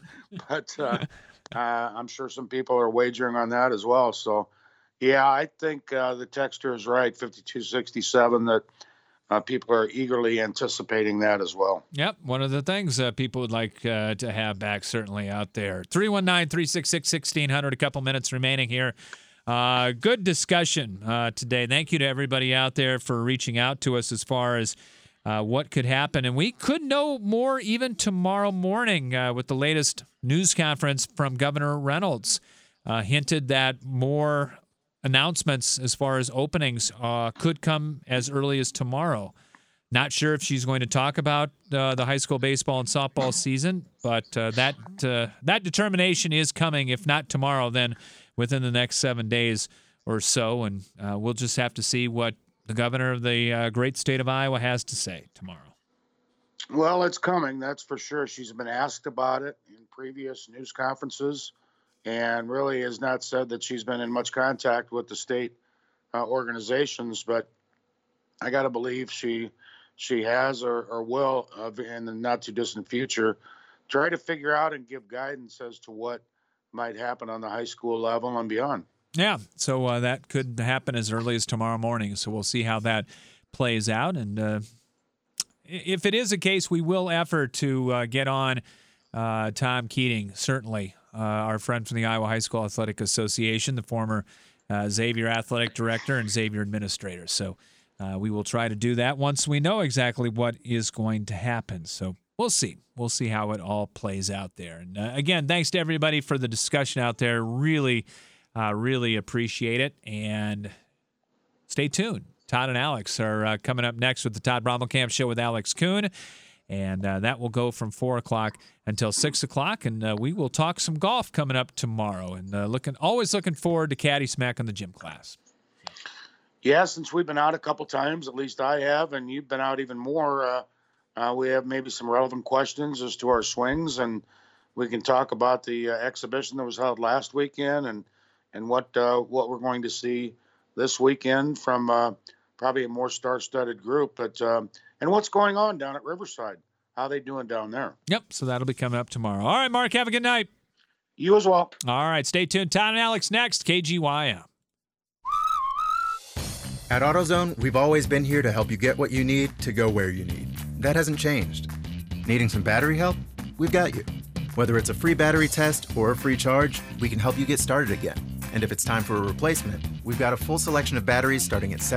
but uh, uh, I'm sure some people are wagering on that as well. So, yeah, I think uh, the texter is right, fifty-two sixty-seven, that uh, people are eagerly anticipating that as well. Yep, one of the things uh, people would like uh, to have back certainly out there. three one nine, three six six, one six zero zero, a couple minutes remaining here. Uh, good discussion uh, today. Thank you to everybody out there for reaching out to us as far as uh, what could happen. And we could know more even tomorrow morning uh, with the latest news conference from Governor Reynolds. Uh, hinted that more announcements as far as openings uh, could come as early as tomorrow. Not sure if she's going to talk about uh, the high school baseball and softball season, but uh, that uh, that determination is coming. If not tomorrow, then within the next seven days or so, and uh, we'll just have to see what the governor of the uh, great state of Iowa has to say tomorrow. Well, it's coming, that's for sure. She's been asked about it in previous news conferences and really has not said that she's been in much contact with the state uh, organizations, but I got to believe she she has or, or will uh, in the not-too-distant future try to figure out and give guidance as to what might happen on the high school level and beyond. Yeah, so uh, that could happen as early as tomorrow morning. So we'll see how that plays out. And uh, if it is a case, we will effort to uh, get on uh, Tom Keating, certainly, uh, our friend from the Iowa High School Athletic Association, the former uh, Xavier Athletic Director and Xavier Administrator. So uh, we will try to do that once we know exactly what is going to happen. So we'll see. We'll see how it all plays out there. And uh, again, thanks to everybody for the discussion out there. Really, uh, really appreciate it. And stay tuned. Todd and Alex are uh, coming up next with the Todd Brommelkamp Show with Alex Kuhn. And uh, that will go from four o'clock until six o'clock. And uh, we will talk some golf coming up tomorrow. And uh, looking, always looking forward to Caddy Smack on the gym class. Yeah, since we've been out a couple times, at least I have, and you've been out even more, uh, uh, we have maybe some relevant questions as to our swings and we can talk about the uh, exhibition that was held last weekend and and what uh, what we're going to see this weekend from uh, probably a more star-studded group. But um, and what's going on down at Riverside? How they doing down there? Yep. So that'll be coming up tomorrow. All right, Mark. Have a good night. You as well. All right. Stay tuned. Todd and Alex next. K G Y M. At AutoZone, we've always been here to help you get what you need to go where you need. That hasn't changed. Needing some battery help? We've got you. Whether it's a free battery test or a free charge, we can help you get started again. And if it's time for a replacement, we've got a full selection of batteries starting at